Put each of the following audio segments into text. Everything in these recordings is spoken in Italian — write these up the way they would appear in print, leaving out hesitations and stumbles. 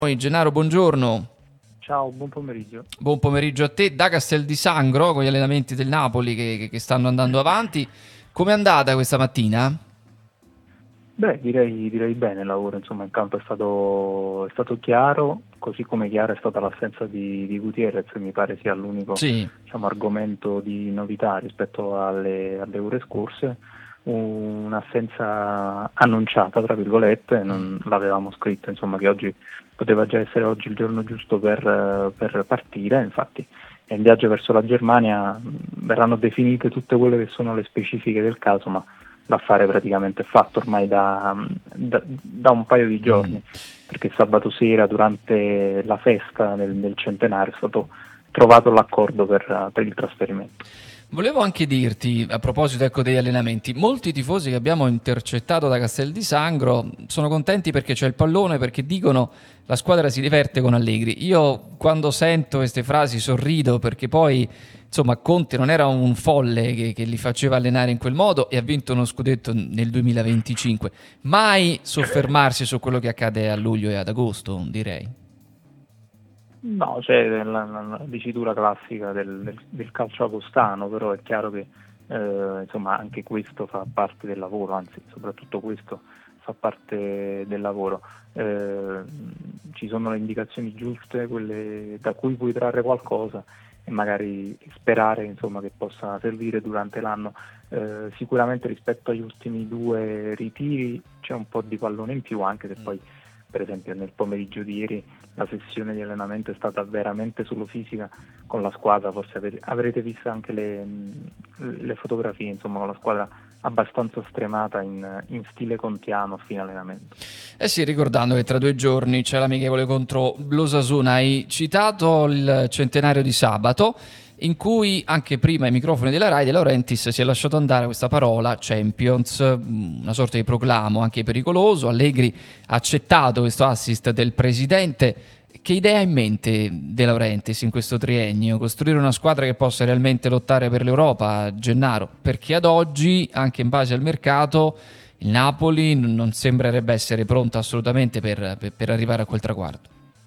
Gennaro, buongiorno. Ciao, buon pomeriggio. Buon pomeriggio a te. Da Castel di Sangro, con gli allenamenti del Napoli che stanno andando avanti. Com'è andata questa mattina? Beh, direi bene il lavoro, insomma, in campo è stato chiaro, così come chiara è stata l'assenza di Gutierrez, che mi pare sia l'unico, Sì. diciamo, argomento di novità rispetto alle ore scorse, un'assenza annunciata, tra virgolette, non l'avevamo scritto, insomma, che oggi poteva già essere oggi il giorno giusto per partire, infatti nel viaggio verso la Germania verranno definite tutte quelle che sono le specifiche del caso, ma l'affare praticamente è fatto ormai da un paio di Mm. giorni, perché sabato sera durante la festa del centenario è stato trovato l'accordo per il trasferimento. Volevo anche dirti, a proposito ecco, degli allenamenti, molti tifosi che abbiamo intercettato da Castel di Sangro sono contenti perché c'è il pallone, perché dicono la squadra si diverte con Allegri. Io quando sento queste frasi sorrido perché poi insomma Conte non era un folle che li faceva allenare in quel modo e ha vinto uno scudetto nel 2025. Mai soffermarsi su quello che accade a luglio e ad agosto, direi. No, c'è la dicitura classica del calcio agostano, però è chiaro che insomma, anche questo fa parte del lavoro, anzi soprattutto questo fa parte del lavoro. Eh, Ci sono le indicazioni giuste, quelle da cui puoi trarre qualcosa e magari sperare, insomma, che possa servire durante l'anno. Sicuramente rispetto agli ultimi due ritiri c'è un po' di pallone in più, anche se poi per esempio nel pomeriggio di ieri la sessione di allenamento è stata veramente solo fisica con la squadra, forse avrete visto anche le fotografie, insomma, con la squadra abbastanza stremata in stile contiano a fine allenamento. Eh sì, ricordando che tra 2 giorni c'è l'amichevole contro l'Osasuna, hai citato il centenario di sabato, in cui anche prima ai microfoni della Rai De Laurentiis si è lasciato andare questa parola Champions, una sorta di proclamo anche pericoloso. Allegri ha accettato questo assist del presidente. Che idea ha in mente De Laurentiis in questo triennio? Costruire una squadra che possa realmente lottare per l'Europa, Gennaro? Perché ad oggi, anche in base al mercato, il Napoli non sembrerebbe essere pronto assolutamente per arrivare a quel traguardo.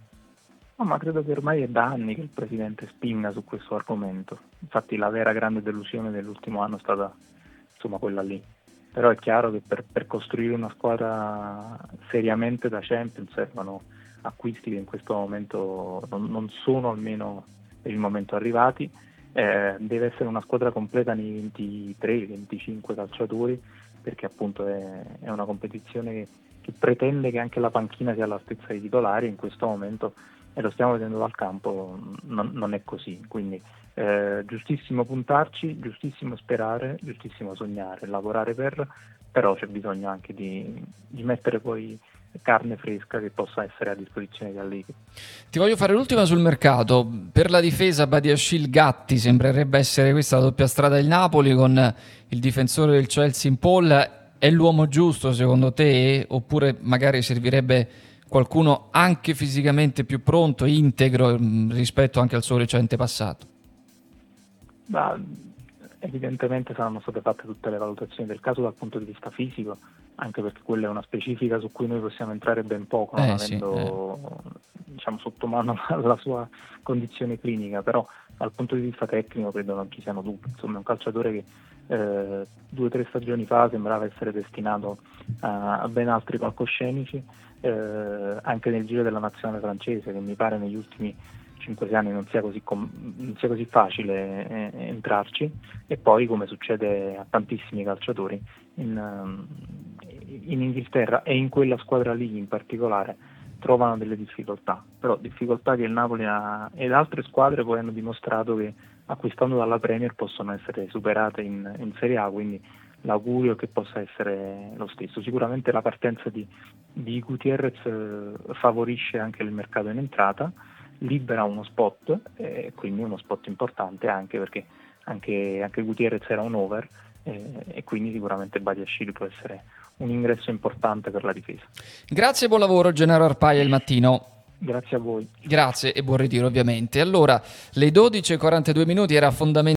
No, ma credo che ormai è da anni che il presidente spinga su questo argomento. Infatti la vera grande delusione dell'ultimo anno è stata, insomma, quella lì. Però è chiaro che per costruire una squadra seriamente da Champions servono acquisti che in questo momento non sono, almeno per il momento, arrivati. Deve essere una squadra completa nei 23-25 calciatori, perché appunto è una competizione che pretende che anche la panchina sia all'altezza dei titolari. In questo momento, e lo stiamo vedendo dal campo, non è così. Quindi giustissimo puntarci, giustissimo sperare, giustissimo sognare, lavorare però c'è bisogno anche di mettere poi carne fresca che possa essere a disposizione di Allegri. Ti voglio fare l'ultima sul mercato. Per la difesa Badiashile Gatti sembrerebbe essere questa la doppia strada del Napoli con il difensore del Chelsea in Paul. È l'uomo giusto secondo te? Oppure magari servirebbe qualcuno anche fisicamente più pronto, integro rispetto anche al suo recente passato? Ma evidentemente saranno state fatte tutte le valutazioni del caso dal punto di vista fisico, anche perché quella è una specifica su cui noi possiamo entrare ben poco, non Sì. avendo, diciamo, sotto mano la sua condizione clinica, però dal punto di vista tecnico credo non ci siano dubbi. Insomma, è un calciatore che 2 o 3 stagioni fa sembrava essere destinato a ben altri palcoscenici, anche nel giro della nazionale francese, che mi pare negli ultimi 5-6 anni non sia così facile entrarci, e poi, come succede a tantissimi calciatori in Inghilterra e in quella squadra lì in particolare, trovano delle difficoltà, però difficoltà che il Napoli ed altre squadre poi hanno dimostrato che acquistando dalla Premier possono essere superate in Serie A, quindi l'augurio è che possa essere lo stesso. Sicuramente la partenza di Gutierrez favorisce anche il mercato in entrata, libera uno spot, quindi uno spot importante, anche perché anche Gutierrez era un over, e quindi sicuramente Badiashile può essere un ingresso importante per la difesa. Grazie e buon lavoro Gennaro Arpaia il mattino. Grazie a voi. Grazie e buon ritiro ovviamente. Allora, le 12:42 era fondamentale.